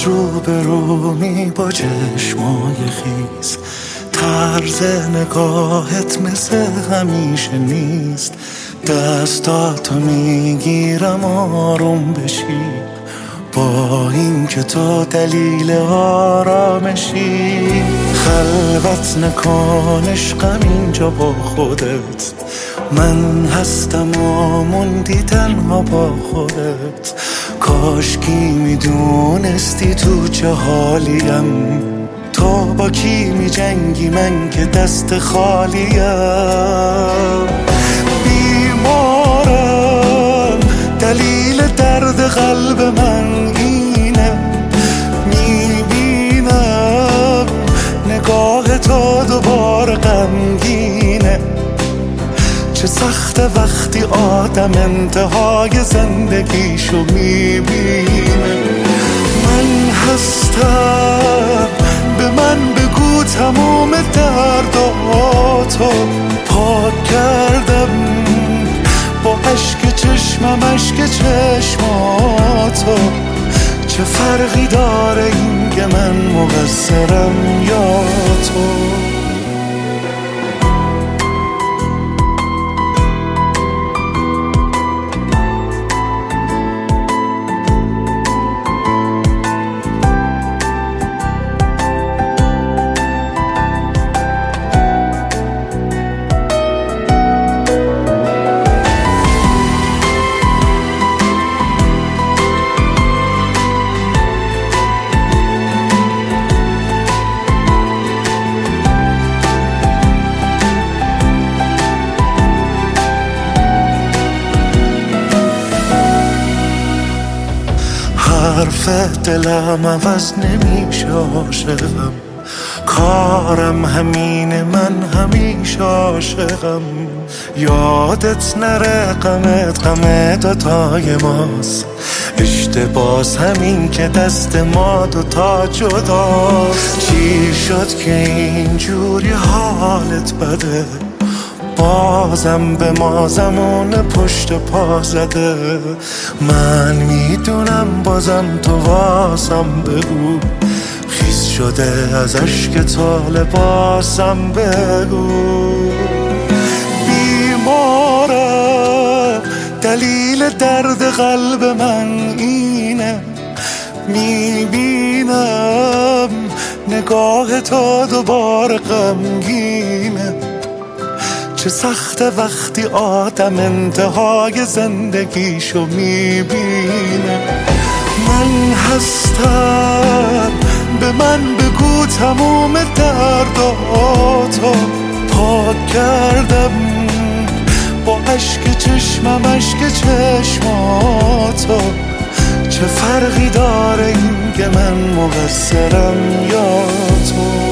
روبرومی با چشمای خیس، طرز نگاهت مثل همیشه نیست. دستاتو میگیرم آروم بشی، با این که تو دلیل آرامشی. خلوت نکن عشقم اینجا با خودت، من هستم و موندی تنها با خودت. کاشکی میدونستی تو چه حالیم، تو با کی میجنگی من که دست خالیم. بیمارم دلیل درد قلب من اینه، میبینم نگاه تو دوباره غمگینه. چه سخت وقتی آدم انتهای زندگیشو میبینه. من هستم، به من بگو تموم درداتو. پاک کردم با عشق چشمم عشق چشماتو. چه فرقی داره این که من مقصرم یا تو؟ حرف دلم عوض نمیشه عاشقم، کارم همینه من همیشه عاشقم. یادت نره غمت غم دوتای ماست، اشتباس همین که دست ما دوتا جداست. چی شد که اینجوری حالت بده، بازم به ما زمان پشت پا زده. من میدونم بازم تو واسم بگو، خیس شده از اشک تو لباسم بگو. بیمارم دلیل درد قلب من اینه، میبینم نگاه تو دوباره غمگینه. چه سخت وقتی آدم انتهای زندگیشو میبینه. من هستم، به من بگو تموم درداتو. پاک کردم با عشق چشمم عشق چشماتو. چه فرقی داره این که من مقصرم یا تو؟